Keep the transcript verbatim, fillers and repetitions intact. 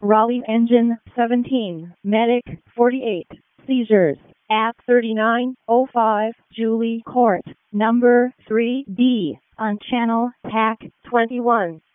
Raleigh Engine seventeen, Medic forty-eight, Seizures at thirty-nine oh five Julie Court, number three D, on Channel T A C twenty-one.